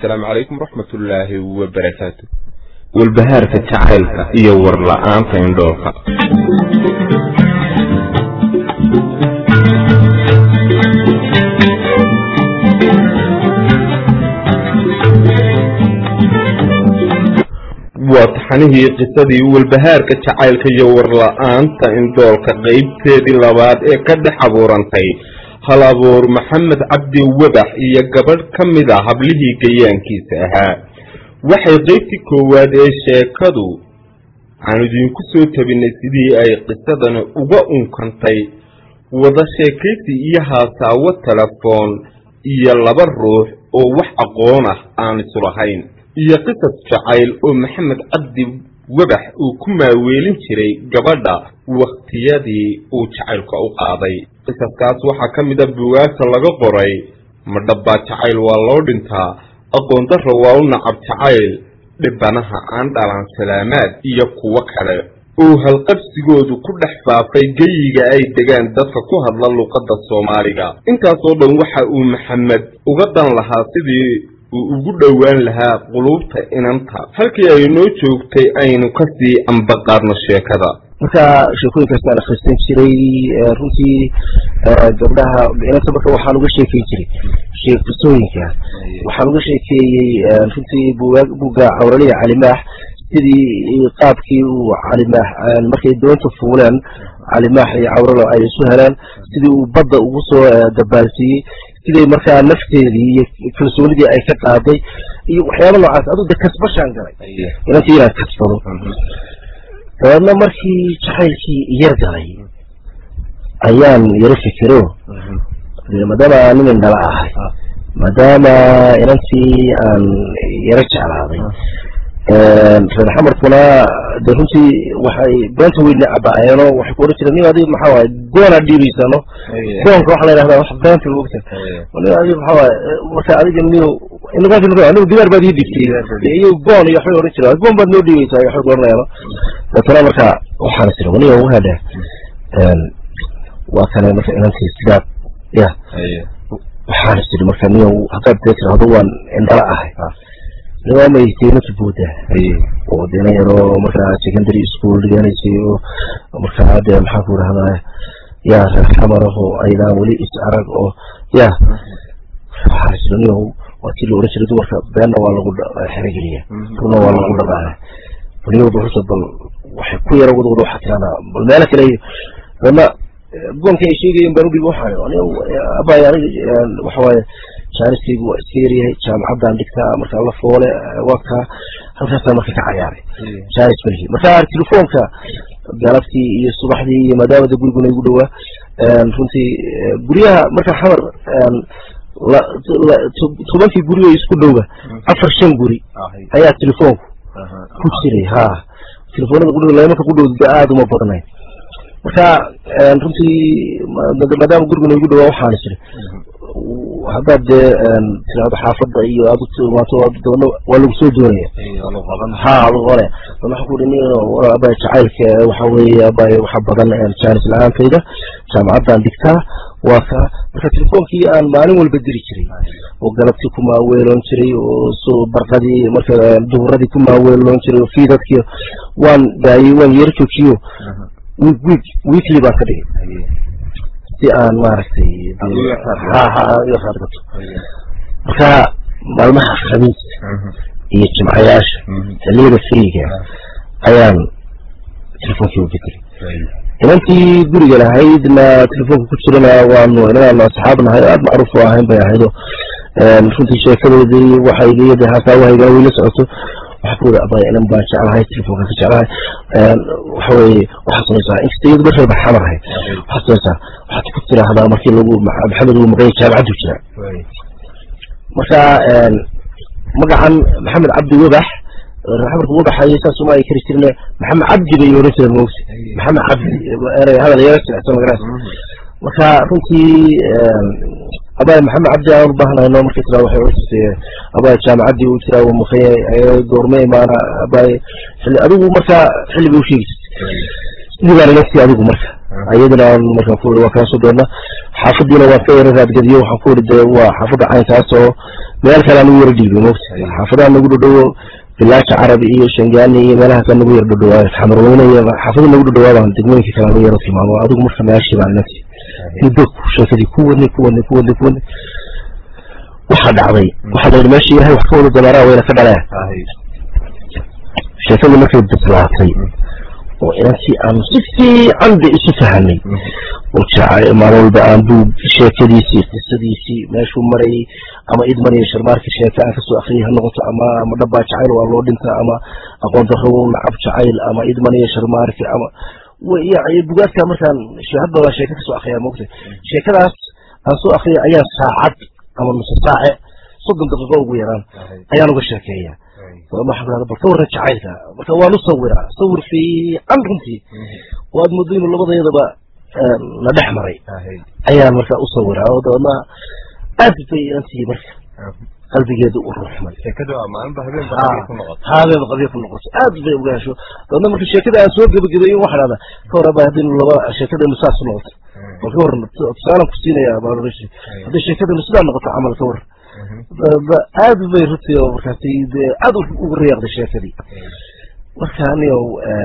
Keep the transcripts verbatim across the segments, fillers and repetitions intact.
السلام عليكم ورحمة الله وبركاته. والبهار في التعايلة يور لآن فيندوخا وطحنه قصدي والبهار كتعايلة يور لآن فيندوخا قيب تيدي لباد ايه كد حبورانتي هلابور محمد عبدي وبح إيا قبل كمدا هبليه قيانكيس اها waxay qaybtii koowaad ee sheekadu aan idinku soo tabinay sidii ay qisadana uga unkantay wada sheekaysi iyo haasaawo telefoon iyo laba ruux oo wax aqoon ah aan isu lahayn iyo qisas jacayl oo maxamed cabdi wabax uu ku maaweelin jiray gabadha waqtiyadii uu jacaylka u qaaday qisaskaas waxaa ka mid ah buugaagta laga qoray ma dhabbaa jacayl waa loo dhintaa aqoon darro waa u nacab jacayl dhibanaha aan dhalan salaamaad iyo kuwo kale oo halqabsigoodu ku dhex faafay geyiga ay degaan dadka ku hadla luqadda Soomaaliga intaasoo dhan waxa uu maxamed uga dan lahaa sidii uu ugu dhawaan lahaa qulubta inanta halkii ay noo joogtay aynu ka sii ambaqaadno sheekada marka sheekooyinka aan akhrisan jiray runtii gabdhaha inta marka waxaan uga sheekeyn jiray sheekooyinka waxaan uga sheekeeyay runtii buuga Cawraliya Calimaax sidii qaabkii uu Calimaax markay doonta fuulaan Calimaax iyo Cawralo ay isu helaan sidii uu badda ugu soo dabaalsiyay sidii marka nafteedii iyo kalsoonidii ay ka qaaday iyo waxyaabo noocaas adu kasbashan galay intii ila kasbado أنا مركي شحيلكي يرجع أيام يرفكرو ما دام أنا من دلعه ما دام إنتي أن يرجع هذا فالحمر كنا درنتي وحي بنتو اللي أبعينه وحكورة لني هذه محاولة جون عدي بيسانه جون كروح لنا هذا واحد بنت الوقت ولا هذه محاولة وسأل جميله إنه قاعد يقول أنا بدير بدي دكتي هي جون يحيو رجلا جون بدنا ودي يسا يحيو قرنا يلا ترى مركا وحنا سلوني وهذا وكان مثلا أنتي استداد يا وحنا سلوني مركا نيو هكذا بيتر هذوان إندراءه لما يتينا تبوده ودينا يرو مركا سكندري سكول ديانا يسيو مركا هذا محاكور هذا يا حمره أيضا ولي إسعارك يا وحنا سلوني وكيلو رجل دور بأنه والله قد حرقليه كنا والله قد بعه وليه بحث الضل وحكوا يروض وضوح حتى أنا بالمالك ليه لما قوم كي شيء ينبرو بالوحاية يعني أبا يعني وحواي شارستي وسيري كان عبد عندك تا مركا الله فوله وقتها هل خاصة مركا كعياري شارست منه مركا التلفون كا جالفتي الصباح دي مدام تقول قلنا يقولوا فهمتي قوليها مركا حمر لا لا تبان في قولي يسكن دوغا أفر شن قولي هيا التلفون كتيري ها التلفون يقولوا لا يمكن يقولوا دقائق وما بطنين مركا فهمتي مدام قول قلنا يقولوا وحانا شري وهذا هذا حافظ أيه أبو ما تو أبو ولا بسود دونية ها أبو غالي فما حقول إني أبى شعيرك وحوي أبى وحبضنا الشارع الآن كذا كان عبد عندك تا وكا فتلفون كي أنا ما نقول بدري شري وقلبتكم أولون شري وصو برقدي مثلا دورة كم أولون شري وفي ذاك وان جاي وان يركو كيو ويك ويكلي باكري أن مارستي ها ها يخرجت فكا بالمها خميس يجمع عياش الليل السريقة أيام تلفون كيو بكري إن أنتي قولي لها هيدنا تلفون كتيرنا وانو إننا أصحابنا هيد معروف واهم بيهيدو نفنتي شاكلو دي وحيدي دي هاسا وهيدا ويلسعتو وحكول أبايا أنا مباشر على هاي التلفون كتير على هاي وحوي وحصل يسا إنك تيجي بشر بحمر هاي وحصل يسا وحتى كتير هذا مركي لو محمد ومغير كان عدو كنا مركا مركا عن محمد عبد وبح محمد وبح هاي يسا سماي كريستينا محمد عبد بيورث الموسى محمد عبد هذا اللي يرسل أحسن مقراس مركا كنتي أبايا محمد عبد الله هنا إنه مركي ترى وحيرث أبايا جامع عبد وترى ومخي دورمي معنا أبايا أبو مركا حلي بيوشيك نبغى نفسي أبو مركا أيضا مركا فور وكان صدرنا حافظنا وفير هذا الجديد وحفور الدواء حافظ عين تاسو meel kale aan yar dhiibay moogta xaafadaha nagu dhadhowo bilaash carabi iyo shangaani iyo meelaha kale nagu yar dhadhowaa xamarweyne iyo xaafada nagu dhadhowaabaan degmooyinka kale aan yar tilmaamo adigu marka meeshii baan inanti muddo sheekadii ku wadnay ku wadnay ku wadnay ku wadnay waxaa dhacday waxaa layidhi meeshii ilahay wax ka wada dameeraha wayna ka dhaleen sheekadii markay bislaatay oo inantii aanu si fiican bay isu fahanay oo jacay maalin walba aan buu sheekadiisii qisadiisii meeshuu marayay ama idmaniyo sharmaarkii sheeka aan kasoo akriyay ha noqoto ama ama dhabbaa jacayl waa loo dhinta ama aqoon darro nacab jacayl ama idmaniyo sharmaarkii ama يعني بقولك مثلا شهادة ولا شيء كسو أخيا ممكن شيء كذا أسو أخيا أيام ساعات أو نص ساعة صدق دقيقة ويران أيام وشركية وما حد هذا بصور شعيرها بصور نصور صور في أمرنتي واد مدين اللي بضي ضبا ندح مري أيام مركا أصور أو ما أدري أنتي مركا قلبي يدق الروح مال كده ما أنا بهذين بقضية النقط هذا بقضية النقط أدري ولا شو لأن مركا شيء كده أسوق بقضية يوم واحد هذا كورة بهذين اللي شيء كده مساس النقط وكور تسألهم كستينة يا بارو رشي هذا الشيء كده مسألة نقط عمل كور هذا بيرتي وكاتي هذا الرياض الشيء كذي وكان يو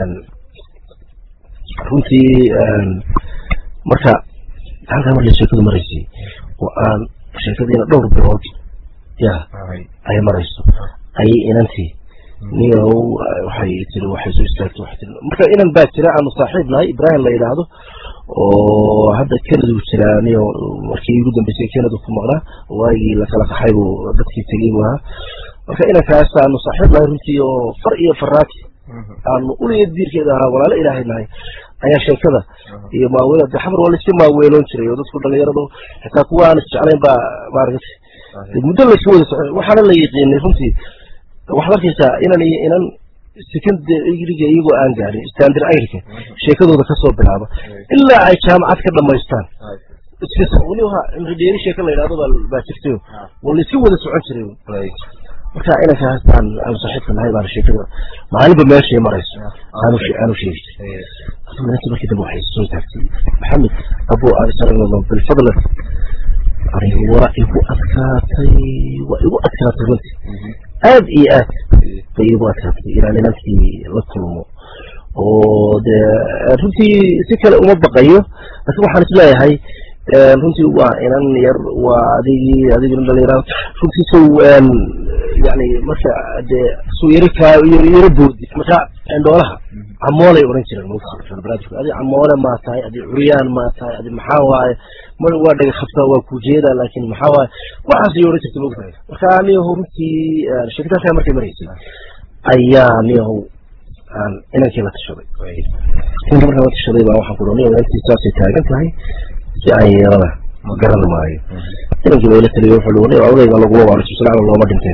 كنتي مركا هذا مرة الشيء كده مريسي وأن الشيء كده دور برود يا أي مريسو أي إنتي نيو وحي تلو وحي زوجتك وحي مركا إن باكر عن صاحبنا إبراهيم الله يلاهده وهذا كندا وشلاني وكي يقدم بس كندا في مغرى واي لك لك حيو بدك تجيبها وكأنه كاس أنه صاحب لا يرتي فرق فراتي أنه قول يدير كذا ولا لا إله إلا هي أي شيء كذا هي ما ولد حمر ولا شيء ما ويلون شري وتدخل اللي يرضو حتى كوان عليهم بعرف المدلس هو وحنا اللي يقين فهمتي وحنا كيسا إن إن سكند يجي يجوا أنجاري استاندر أيرك شيء كذا بكسر بالهذا إلا أي كام عسكر لما يستان استسموني وها إنجديري شيء كذا يلاقوا بالباشرتيو واللي سوى ده سعود شريو وكأنا كهستان أنا صحيح هاي بعد شيء كذا معلي بماشي مريس أنا شيء أنا شيء أنا نسمع كده بوحي صوت تاكسي محمد أبو أرسل الله بالفضل أريه ورائه أذكاتي وإبو أذكاتي رنتي آد إيات فإبو أذكاتي إلى لنفسي لطلمه وده رنتي سكة أمبقية بس وحنا سلاي هاي رنتي وإنان ير وهذه هذه من الإيران رنتي سو يعني مثلا سو يركا يربود مثلا عندها عمولة يورنتي الموسيقى في البلاد هذه عمولة ما تاي هذه عريان ما تاي هذه محاوى ما هو ده خفة وكوجيدة لكن محاوى واحد يورنتي الموسيقى وكان يوم في شركة كاميرا كاميريسي أيام يوم أنا كلا تشرب كنت مرة تشرب أو حقولوني ولا تساسي تاجت هاي جاي أنا ما قرن معي أنا كلا إلى تليفون حلوني وأولا يقول الله على السلام على الله ما دمته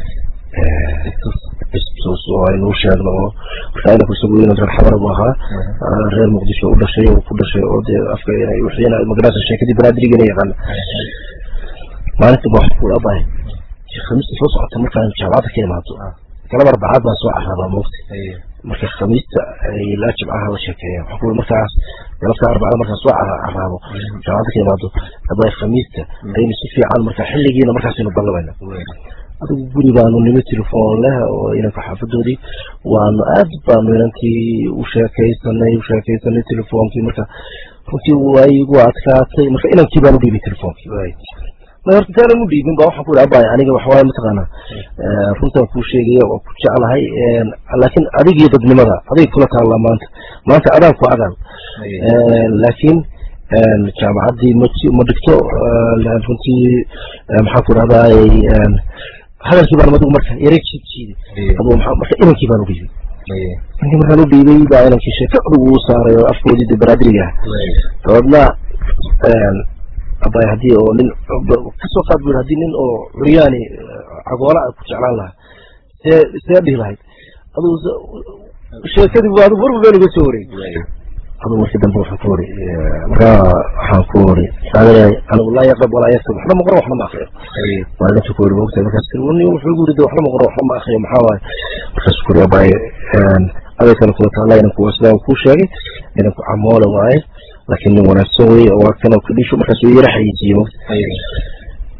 بس بس وعي نوش هذا ما وكأنه كسبوا لنا ترى حضر بها غير مقدسة ولا شيء وكل شيء ودي أفكار يعني وحينا المقدسة الشيء كذي بنادري جنيه قال ما نتبع حقول أباي خمس فلوس عطى مركان شعبات كلمات كلام أربعة بس واحد هذا مفتي مركز خميس لا تبعها وشكاية حقول مركز يلقى أربعة مركز واحد هذا شعبات كلمات أباي خميس أي مسافة عن مركز حل جينا مركز نضل بينه أقول بانو نمي تلفون له وإنك حافظه دي وأنا أدبان وإنتي وشاكي سنة وشاكي سنة تلفون كي مركز فكي واي وعدكاتي مركز إنك بانو دي بتلفون كي واي ما يرتكان مودي من بروح أقول أباي يعني جو حوالي متقنا فهمت كل شيء وكل شيء على هاي لكن أديك يضد لماذا أديك كلك على ما أنت ما أنت أدم فأدم لكن الجامعة دي مدكتور لأن فهمتي محاكور هذا هذا الكبار ما تقول مركز يريك شيء شيء أبو محمد إنه كبار بيجي إنه مركز بيجي بعدين كيشة كأبو صار أفكار دي برادرية فقلنا أباي هدي أو من كسر قد من هدي من أو رياني عقولا كشعلان لها سيبه لهاي هذا الشيء كذي بعده برضو بينه بسوري هذا هو كده بروح فوري مرا حنفوري هذا أنا والله يقرب ولا يكتب إحنا مقرأ وإحنا ما أخير وأنا تقول بوقت أنا كسر وني وحقول ده إحنا مقرأ وإحنا ما أخير محاول كسر يا باي هذا كان كل تعالى إنك وسلام كل شيء إنك عمالة واي لكن وانا سوي وكانوا كل شيء مركز يرح يجي وقت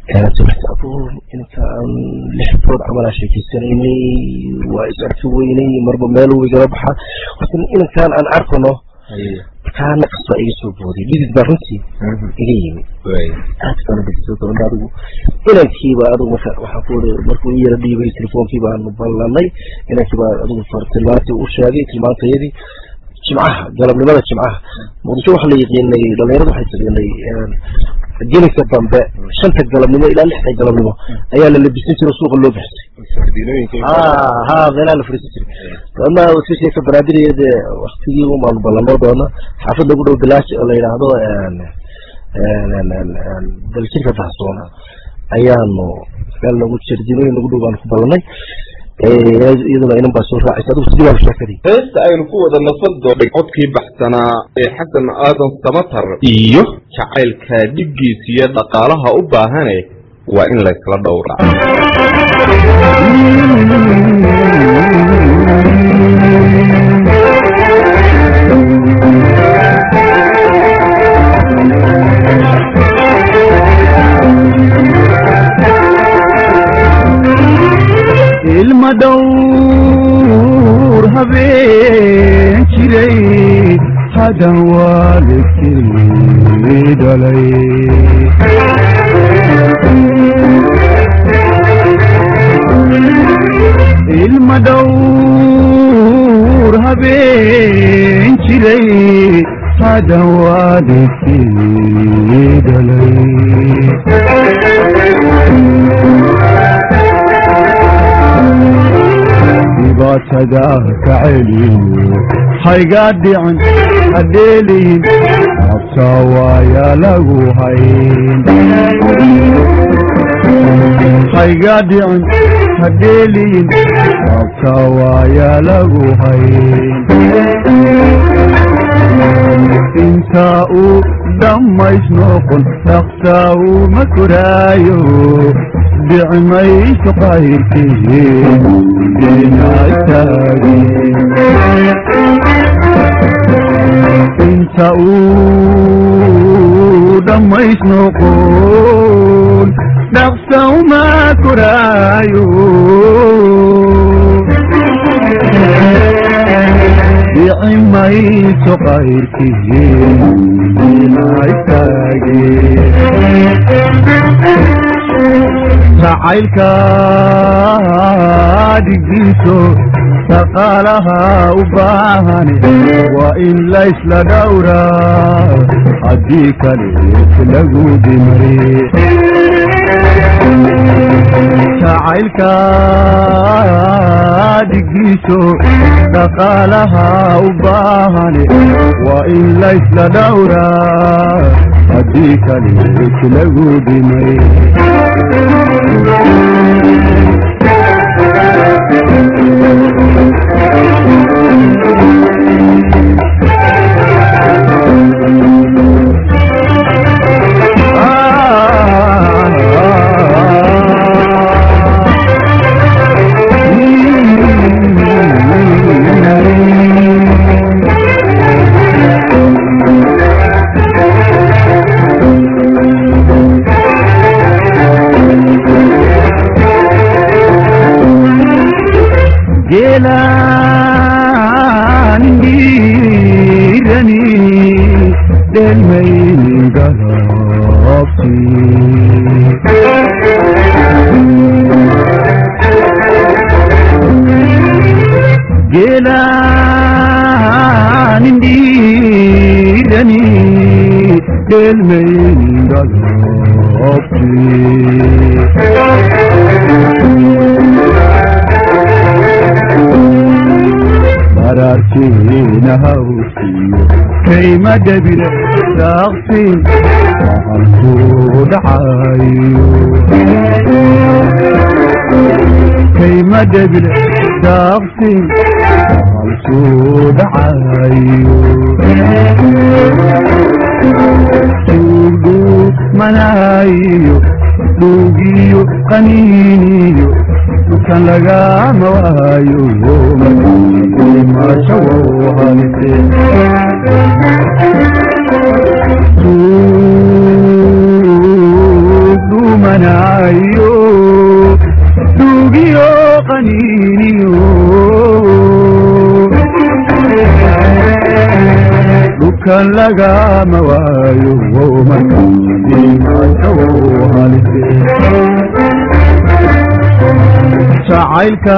كانت تقول إن كان لحفظ عمل شيء كسريني وإسعف ويني مربى ماله ويجربها ولكن إن كان أنا عارفه كان نقص أي سبوري لذي برنسي إليه أكثر بكتير من بعده إلى كيبا أدو مثلا وحقول مركوية ردي بالتليفون كيبا نبلا لي إلى كيبا أدو فرتلاتي وشادي كلمات يدي جمعها جرب لماذا جمعها موضوع حلي يقيني لما يرضى حيث يقيني جينك الضنباء شنتك جرب لما إلى اللي حتى جرب لما أيال اللي بيستنسي رسوق اللو بحسي آه هذا لا نفرسي فأنا وتسيسي كبرادري يدي وقتي وما نبلا مرضى أنا حافظ نقول بلاش الله يرعضو بالكيكة تحصونا أيانو قال له متشرديني نقول بان كبلاني iyaduna inaan baa soo raacay adigu sidii waa shakadi heesta aynu ku wada nafado codkii baxsana ee xasan aadan samatar iyo jacaylka dhibgiisa iyo dhaqaalaha u baahan waa in la isla dhowraa المدور هبين شري هذا والكي دلي المدور هبين شري هذا والكي دلي باتداك عليم حيقادي عن هديلين أبتاوى يا لغو هين حيقادي عن هديلين أبتاوى يا لغو هين انتاؤ دم يشنوقن تقتاؤ مكرايو بعميش قايرتين بنا التاجين انت اودا ما يسنقون نفسه ما كرايو بعميش قايرتين بنا التاجين جعلك دقيسو سقالها وباهني وإن ليس لدورا أديك ليس لقود مريح جعلك دقيسو سقالها وباهني وإن ليس لدورا أديك ليس لقود مريح كيما دبل ساقسين وهالسود عايو كيما دبل ساقسين وهالسود عايو سودو منايو دوغيو قنينيو كان لغا موايو ما شووها لسين سودو منايو dukan lagama waayo marka halise jacaylka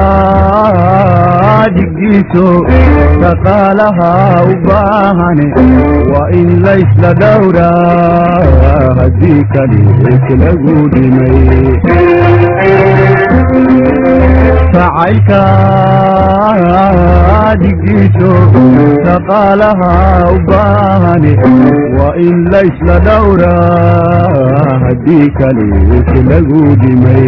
dhigiiso dhaqaalaha u baahane waa in laysla dhowraa haddii kale lagu dhimay jacaylka dhigiiso dhaqaalaha u baahane waa in laysla dhowraa haddii kale lagu dhimay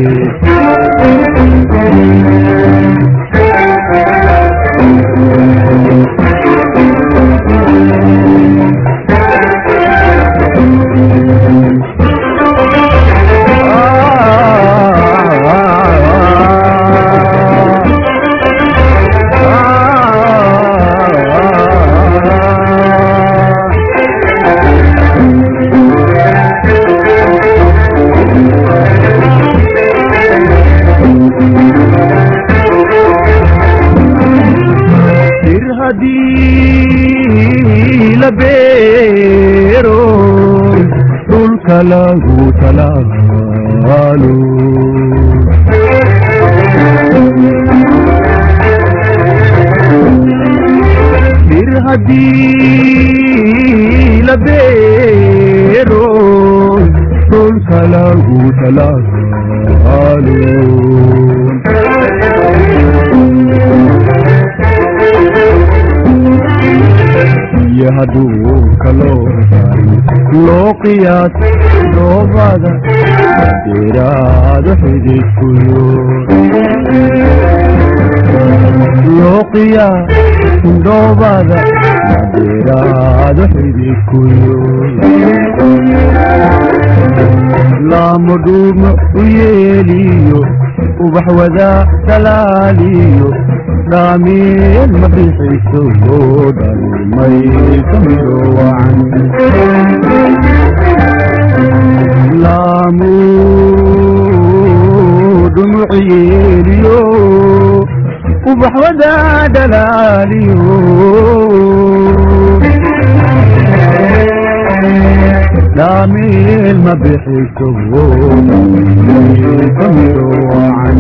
beero dhulka lagu talaalo bir haddii la beero dhulka lagu talaalo haduu kaloo loo qiyaas dhoobada dheeraado xididkuyo loo qiyaas dhoobada dheeraado xididkuyo laamo dhuumo u yeeliyo ubax wadaa dalaaliyo dhaameel ma bixiso oo dhalmay kamiro wacan laamu dhumuc yeeliyo ubax wadaa dalaaliyo dhaameel ma bixiso oo dhalmay kamiro wacan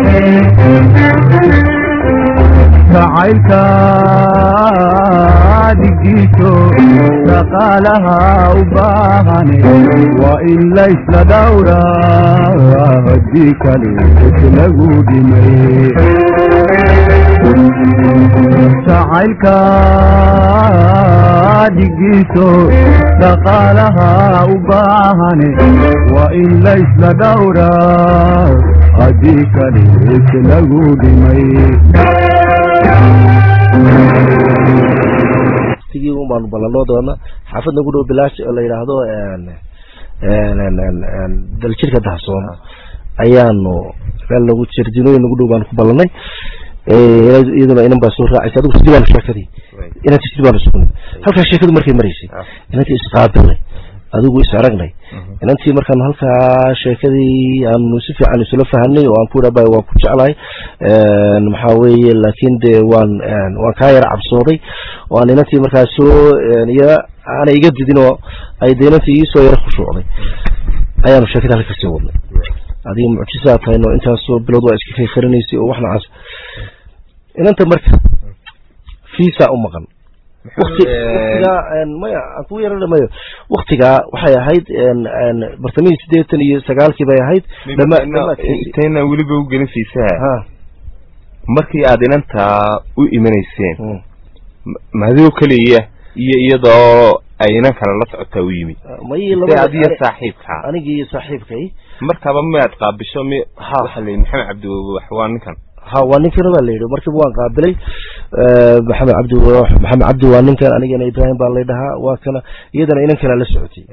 jacaylka dhigiiso dhaqaalaha u baahane waa in laysla dhowraa haddii kale lagu dhimay jacaylka dhigiiso dhaqaalaha u baahane waa in laysla dhowraa haddii kale lagu dhimay tigii un baanu ballanoo doona xaafad nagu dhow bilaash oo la yidhaahdo daljirka dahsoon ayaanu meel nagu jardinooyin nagu dhow baanu ku ballanay iyaduna inan baa soo raacaysa adigu sidii baanu sheekadii inantii sidii baanu sugnay halkaa sheekadu markay maraysay inantii isqaabilnay adigu is aragnay inantii markaan halkaa sheekadii aanu si fiican isula fahanay oo aan ku dhaabay waan ku jeclahay maxaa weeye laakiin dee waan waan kaa yara cabsooday oo aan inantii markaa soo iya aanay iga didin oo ay dee inantii ii soo yara khushuucday ayaanu sheekada halka kasii wadnay adiga mucjisaa tahayno intaasoo bilood waa iska kaykarinaysay oo wax nocaas inanta marka fiisa u maqan waqtiga maya aan ku yeeran mayo waqtiga waxay ahayd bartamihii sideetan iyo sagaalkii bay ahayd intayna weliba u gelin fiisaha markii aad inantaa u imanayseen mahadoo keliya iyo iyadoo ay inan kale la socotaa u yimid adiyo saaxiibka anigii saaxiibkay markaba miyaad qaabisho mi waxa la maxamed cabdi waa ninkan ha waa ninkan baa la yidhi markiiba waan qaabilay maxamed cabdi maxamed cabdi waa ninkan anigana ibraahim baa la dhahaa waa kana iyadana inan kale la socotay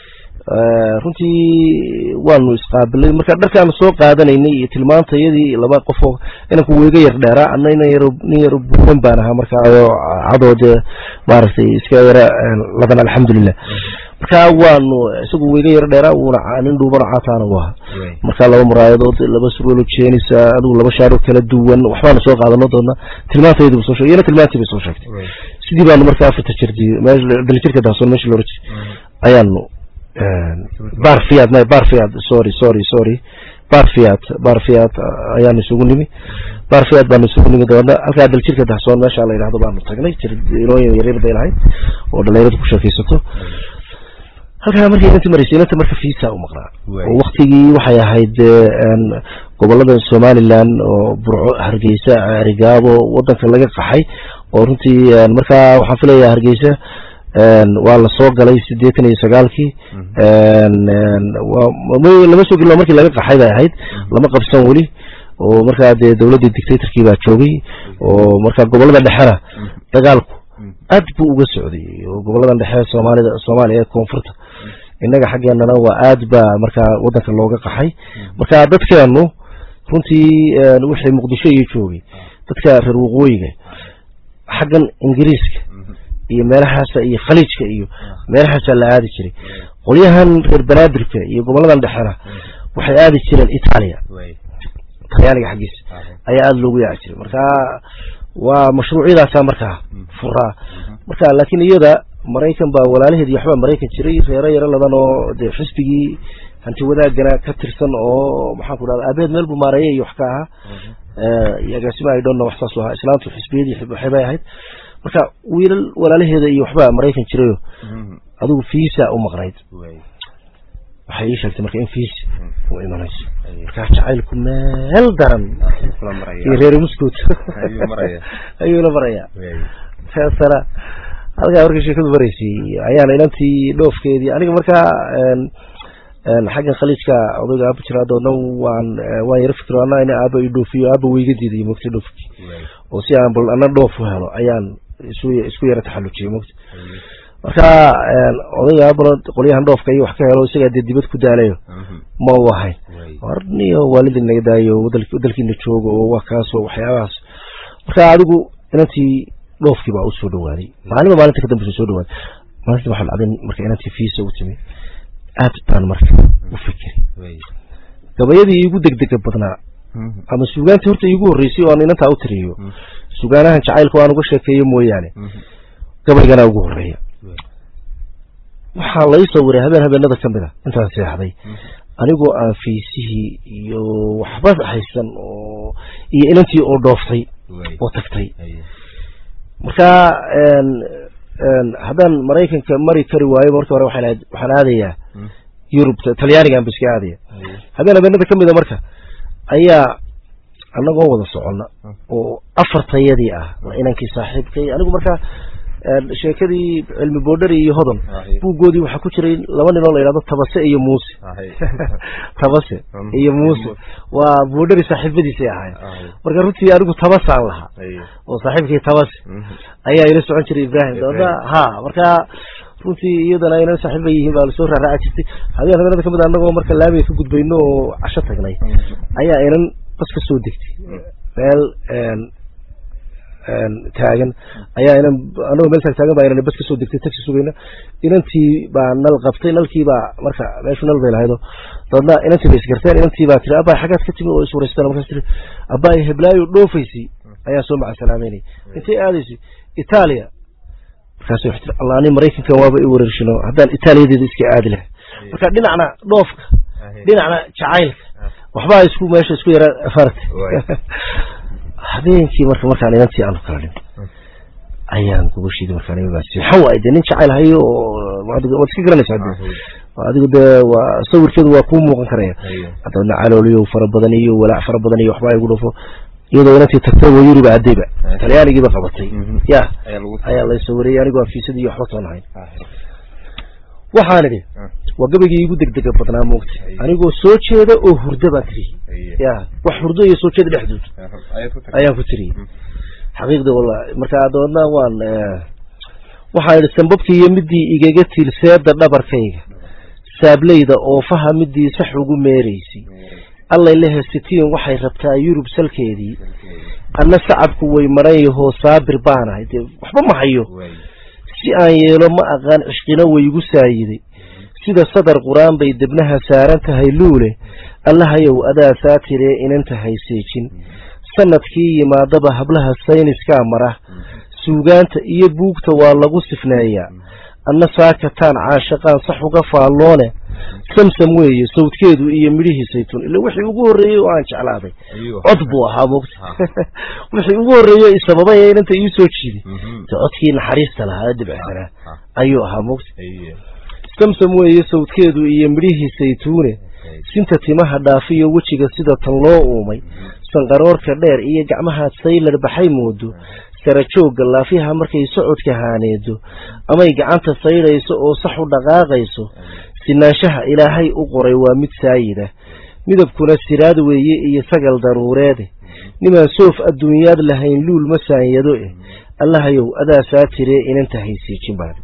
runtii waanu isqaabilay marka dharkaanu soo qaadanaynay iyo tilmaantayadii laba qof oo inanku weyga yar dheeraa anna ina yaro nin yaro buuran baan ahaa marka cadoo dee maaragtay iska yara ladan alxamdulilah marka waanu isagu weyga yar dheeraa wuuna nin dhuubano caataana u ahaa marka laba muraayadood laba surwalo jeenisa adigu laba shaaro kala duwan waxbaanu soo qaadano doona tilmaantayadu soo sheegay iyana tilmaantii bay soo sheegtay sidii baanu markaa afarta jirdi daljirka dahsoon meesha loo rajay ayaanu barfiad may barfiad sorry sorry sorry barfiad barfiad ayaanu isugu nimi barfiad baanu isugu nimi doona halkaa daljirka dahsoon meesha la yiraahdo baanu tagnay jirooyin yaryar bay lahayd oo dhalinyaradu ku shaqeysato halkaa markii inta maraysiinta marka fiisa u maqnaa oo waqtigii waxay ahayd gobolada Somaliland oo Burco Hargeysa Arigaabo wadanka laga qaxay oo runtii markaa waxaan filayaa Hargeysa waa la soo galay sideetan iyo sagaalkii waa lama soo galay markii laga qaxay bay ahayd lama qabsan wali oo markaa dawladda dictatorkii baa joogay oo markaa gobolada dhexena dagaalku aad buu uga socday oo gobolada dhexe Soomaalida Soomaaliya koonfurta inaga xageennana waa aad baa markaa wadanka looga qaxay markaa dadkeenu runtii wixii Muqdisho iyo joogay dadka reer waqooyiga xagan Ingiriiska iyo meelahaas iyo Khaliijka iyo meelahaas la aadi jiray qolyahan reer Banaadirka iyo gobolada dhexena waxay aadi jireen Itaaliya Talyaaniga xagiis ayaa aad loogu yaaci jiray markaa waa mashruucyadaas markaa furaa markaa laakiin iyada Mareykan baa walaalaheedii waxba Mareykan jiray reer yar ladan oo xisbigii hanti wadaagana ka tirsan oo maxaa ku dhacay abeed meel buu maareeyay wax ka ah ee iyaga sima ay doona wax saas ah islaamtu xisbiyadii xibay ahayd marka wiilal walaalaheeda iyo waxba Mareykan jiray adigu fiisa u maqnayd waxay ii sheegtay marka in fiis uu imanayso marka jacaylku meel daran reer Muskut ayuu maraya ayuu la maraya taasara halka warka sheekadu bareysay ayaan inantii dhoofkeedii aniga marka een een xagga Khaliijka odayga abu jiraado waan waan yar fikrana in aaba ii dhoofiyo aaba weyga diiday mugti dhoofki oo si aan bal ana dhoof u helo ayaan isku isku yara taxalluujiyay mugti marka een odayga abu qoliyahan dhoofka iyo wax ka helo isaga dibad ku daalayo ma wahay warniyo waalidin naga daayo wadalkiina joogo oo wax kaas oo waxyaabaas marka adigu inantii dhoofkii baa u soo dhawaaday maalinba maalinta ka dambeysay soo dhawaaday maalinta waxa la cadin marka inantii fiisa u timi aad baan marka u fikiray gabayadii igu degdeg badnaa ama suugaantii horta igu horeysay oo inanta u tiriyo suugaanahan jacaylku aan uga sheekeeyo mooyaane gabaygana ugu horeeya waxa la isoo waray habeen habeenada kamida intaan seexday anigoo aan fiisihii iyo waxba haysan oo iyo inantii oo dhooftay oo tagtay marka een een hadan Mareykanka mari kari waayo markii hore waxay lahayd waxaan aadayaa Yurub Talyaaniga aan biska aadaya habeen habeenada kamida marka ayaa anagoo wada soconna oo afartayadii ah inankii saaxiibkay anigu marka sheekadii cilmi boodari iyo hodan buugoodii waxa ku jiray laba nin oo la yiraahdo Tabase iyo Muuse Tabase iyo Muuse waa boodari saaxiibadiisa ahayd marka runtii anigu Tabase aan lahaa oo saaxiibkay Tabase ayaa ila socon jiray Ibrahim dooda ha marka runtii iyadana inay saaxiib yihiin baa soo raaci jirtay hadii habeenada kamid anagoo marka laabay ka gudbayno oo casho tagnay ayaa inan bas ka soo degtay meel een een taagan ayaa inan anoo meel taagan baa inan bas ka soo degtay taxi sugayna inantii baa nal qabtay nalkii baa marka meeshu nal bay lahayd dadna inantii bay isgarteen inantii baa tiri abaa xagaad ka timi oo is wareystaan markaas tiri abaa heblaayo dhoofaysi ayaa soo maca salaameynay intee aadaysi Itaaliya kaasoo xigta allaani Mareykanka waaba i wareershino hadaan Itaaliyadeeda iska aadi lahaa marka dhinacna dhoofka dhinacna jacaylka waxba isku meesha isku yara farta habeenkii marka markaan inantii aan kala dhintay ayaan kugu shiiday markaan imaasay waxa ay nin jacayl hayo adiga wad iska garanaysaa adiga de waa sawirkeedu waa ku muuqan karaya hadana calooliyo fara badan iyo walaac fara badan iyo waxba ay ugu dhufo iyadoo inantii tagtay oo Yurub aadayba Talyaaniga ba qabatay ya ayaa la soo wariyay anigoo fiisadii waxba toonahay waxaan idhi waa gabagii igu degdeg badnaa moogtay anigoo soo jeeda oo hurdo baa tiri ya wax hurdo iyo soo jeeda dhexdood ayaa ku tiri xaqiiqda wallahi marka adoona waan waxaan idhi sanbabkii iyo midii igaga tilseeda dhabarkayga saableyda oo fahamidii sax ugu meereysay alla ilaha sitiin waxay rabtaa Yurub salkeedii anna sacabku way marayo saabir baanahay waxba ma hayo si aan yeelo ma aqaan ishqina way igu saayiday sida sadar quraan bay dibnaha saaran tahay luule allahayow adaa saatire inanta hayseejin sanadkii yimaadaba hablaha sayniska mara suugaanta iyo buugta waa lagu sifneeyaa anna saakataan caashaqaan sax uga faalloone samsam weeye sawdkeedu iyo midhihii saytuun ila wixii ugu horreeyey oo aan jeclaaday cod buu ahaa moogta wixii ugu horreeyey sababay inanta ii soo jiiday codkii naxariista lahaa dibcsanaa ayuu ahaa moogta samsam weeye sawdkeedu iyo midhihii saytuune sinta timaha dhaafiyo wejiga sida tan loo uumay sanqaroorka dheer iyo gacmaha saylar baxay moodo sarajoogga laafiyaha markay socodka haaneedo amay gacanta saydhayso oo sax u dhaqaaqayso sinaanshaha ilaahay u qoray waa mid saayida midabkuna siraad weeye iyo sagal daruureede nimaan soof adduunyaad lahayn luul ma saanyado eh allahayow adaa saa tiree inanta haysiijin baan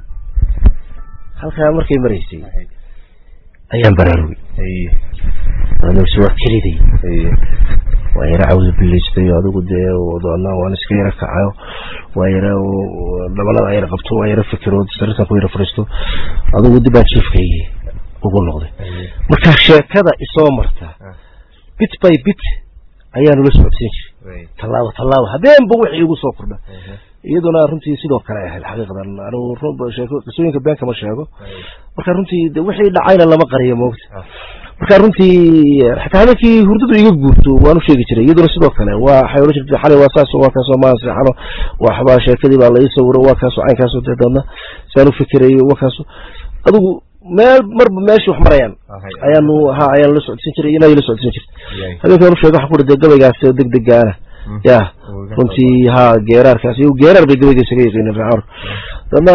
halkaa markay maraysay ayaan baraarugay waa keliday waa yara cawda bilaystay adigu dee doona waan iska yara kacayo waa yara dhabalada yara qabto waa yara fikiro sartan ku yara fariisto adigu dib baan jiifkayay ugu noqday marka sheekada isoo marta bit by bit ayaan la socodsiin jiray talaabo talaabo habeenba wixii ugu soo kordha iyaduna runtii sidoo kale ahayd xaqiiqadan anigu runba sheeko qisooyinka beenka ma sheego marka runtii wixii dhacayna lama qariyo moogta marka runtii xataa habeenkii hurdadu iga guurto waan u sheegi jiray iyaduna sidoo kale waa xayolo jirtay xalay waa saas waa kaasoo maansixano waa xabaa sheekadii baa la ii sawiro waa kaasoo caynkaasoo deedadna saan u fikirayo waa kaasoo adigu meel marba meeshii wax marayaan ayaanu ha ayaan la socodsiin jiray inay la socodsiin jirtay habeenkaan u sheego waxaan ku dhaday gabaygaas degdegaana ya runtii ha geeraarkaas iyo geeraar bay gabayga isaga yaqaaneen raacor dadna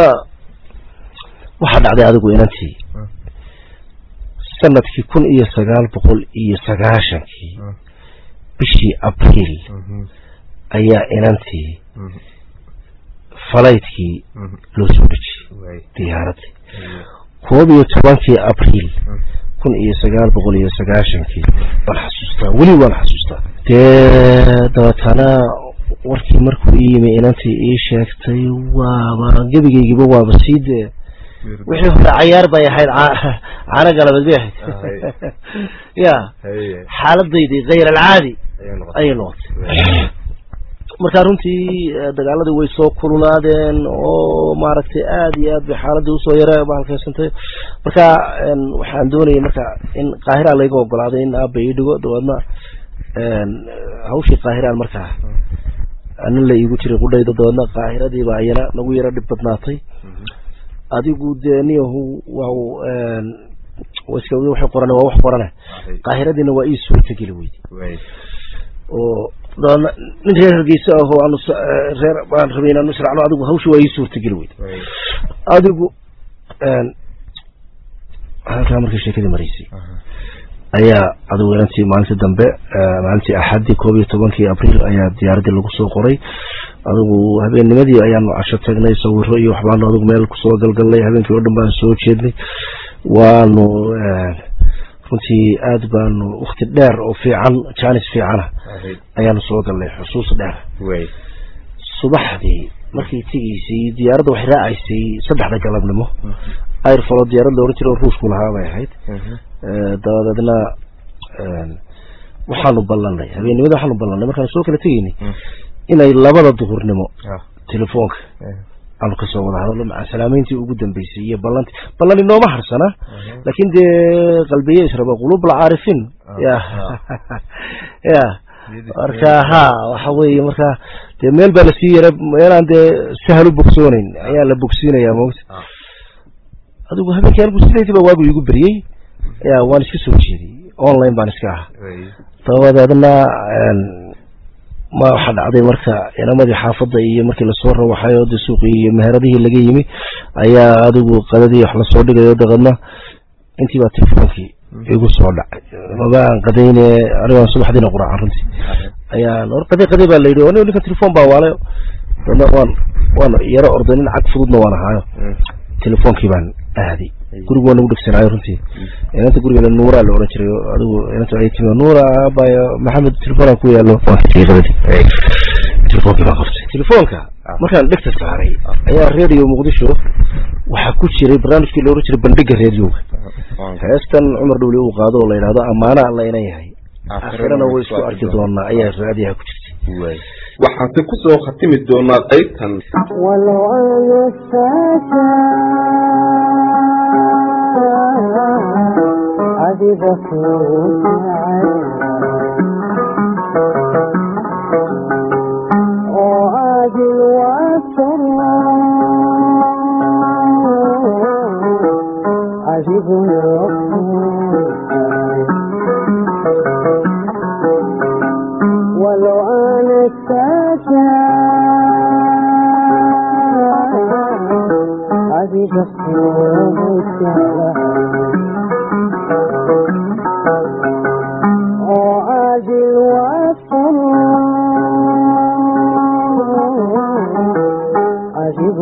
waxaa dhacday adigu inantii sanadkii kun iyo sagaal boqol iyo sagaashankii bishii abriil ayaa inantii falaydkii loo soo dhejiyey diyaaradii koob iyo tobankii abriil kun iyo sagaal boqol iyo sagaashankii waan xasuustaa weli waan xasuustaa dee dabeetana warkii markuu ii yimi inantii ii sheegtay waaba gebigaygiiba waaba sii dee wixii hore cayaar bay ahayd caana galabad bay ahayd ya xaaladaydii kayr alcaadi ayay noqotay markaa runtii dagaaladii way soo kululaadeen oo maaragtay aada iyo aad bay xaaladii usoo yara bahalkaysantay marka waxaan doonayay marka in qaahira layga ogolaaday in aaba ii dhigo dabeedna hawshii qaahiraan markaa anin la iigu jiray qudhayda dabeedna qaahiradiiba ayana nagu yara dhib badnaatay adigu dee niyahu waa iska waxay qorane waa wax qorane qaahiradiina waa ii suurtageli weyday oo dabeedna nin reer hargeysa ahoo aanu reer baan rabay inaanu israacno adigu hawshi waa ii suurtageli weyday adigu halkaa markii sheekadii maraysay ayaa adigu inantii maalintii dambe maalintii axaddii koob iyo tobankii abriil ayaa diyaaradii lagu soo qoray adigu habeennimadii ayaanu casho tagnay sawiro iyo waxbaanu adigu meel kusoo galgalnay habeenkii oo dhan baan soo jeednay waanu runtii aad baanu wakti dheer oo fiican jaanis fiicana ayaanu soo galnay xusuus dheer subaxdii markay tegaysay diyaaradda waxay raacaysay saddexda galabnimo airfalo diyaarad la oran jiray oo ruushku lahaa bay ahayd dabadeedna waxaanu ballanay habeennimada waxaanu ballanay markaan soo kala tegaynay inay labada duhurnimo telefoonka aanu kasoo wada hadalno maca salaameyntii ugu dambeysay iyo ballantii ballan inooma harsana laakiin dee qalbiye israba quluub alcaarifiin ya ya marka ha waxa weeye marka dee meel baa lasii yara meelaan dee sahal u bogsoonayn ayaa la bogsiinayaa moogta adigu habeenkii anigu sideediiba waagu iigu beriyey ya waan iska soo jeeday online baan iska aha dabadeedna ma waxaa dhacday marka inamadii xaafadda iyo markii lasoo rawaxay oo de suuqii iyo meheradihii laga yimi ayaa adigu qadadii wax lasoo dhigayo dabeedna intii baa telefoonkii igu soo dhacay maba aan qadayne anigaan subaxdiina quraacan runtii ayaan or qaday qaday baa layidhi anigo ninka telefoon baa waalayo dabeedna waan waan yaro orday nin cag fududna waan ahaayo telefoonkii baan aaday gurigu waa nagu dhegsanaayo runtii inanta gurigeena nuuraa la oran jiray adigu inanta ay timi nuura aabaya maxamed telefoonaa ku yaalo telefoonkii baan qabtay telefoonka markaan dhegta saaray ayaa radio muqdisho waxaa ku jiray barnaamijkii la oran jiray bandhiga radioga heestan cumar dhowli uu qaado oo la yidhahdo ammaana alla ina yahay aakhirana way isku arki doonaa ayaa raadiyaha ku jirtay waxaase ku soo khatimi doonaa qaybtan ولو أنا الساكن أبي بفوت وأجي الوتر أجيب ولو أنا الساكن أبي بفوت وأجي الوتر أجيب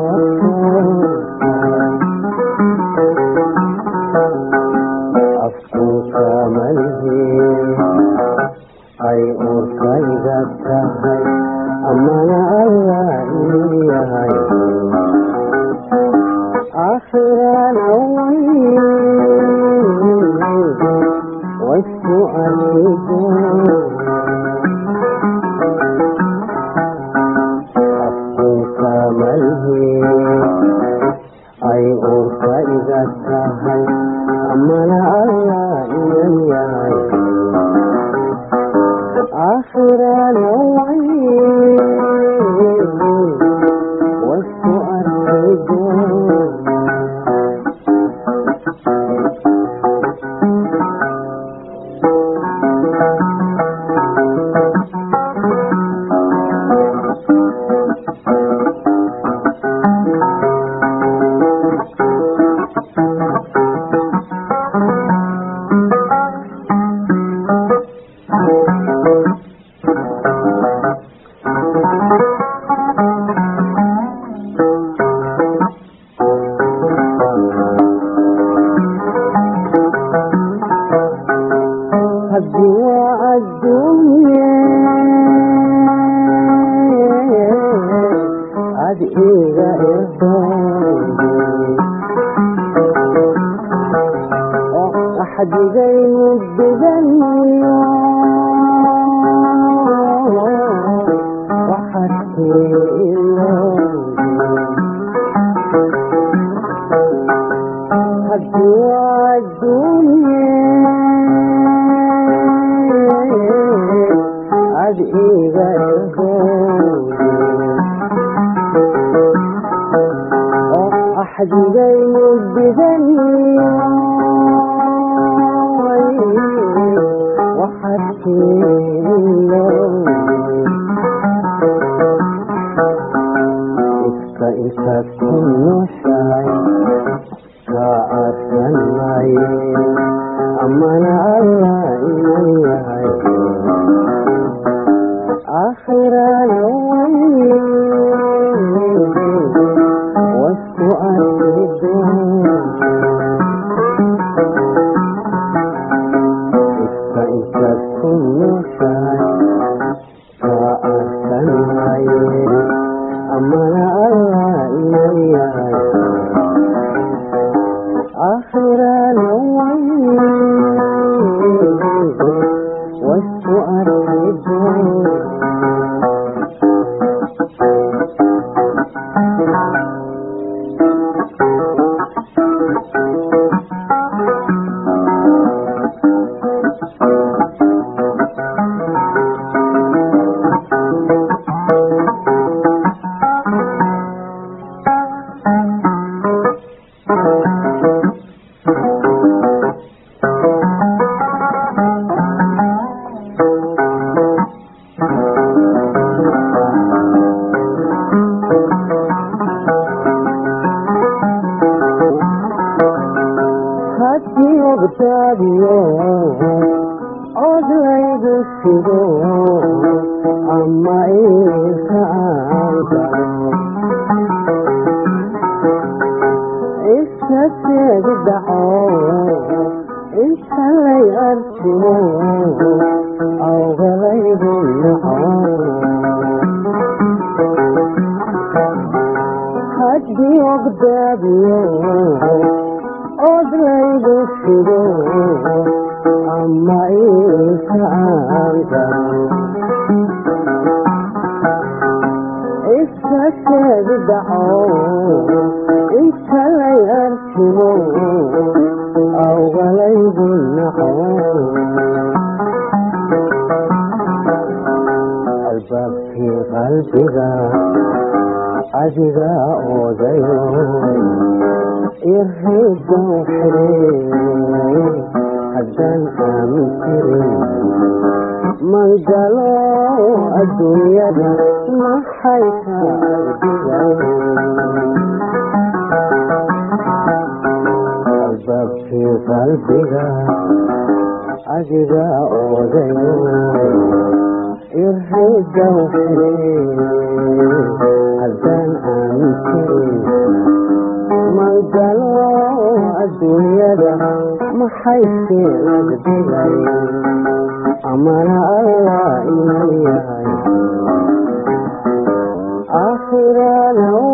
أفكوك ملهي أي أركي ذاتهي أمانا أغاني هاي آخر نوي والسؤال أفكوك ملهي أي أركي ذاتهي أمانا أغاني هاي آخر نوعي والسؤال يجوز الدواء الدنيا أدعي أحد زين الدنيا وحكي الدواء الدنيا أدعي أحد زين الدنيا وحكي إذا كل شيء كأسمع أمنا الله إليه آخر نوعي والسؤال فإذا كل شيء فأسمع أمنا الله إليه آخر نوعي والسؤال iskakeed dhaco inta lay arkibo awgalaygu naco albaabkii qalbiga adiga oodayo irridow xidhay haddaan aamin jirin magalo adduunyada maxay ka ardigan albaabkii qalbiga adiga oodayo irridow xidhay haddaan aamin jirin magalo adduunyada maxay siagdigay amana allah inuu yahay aakhirana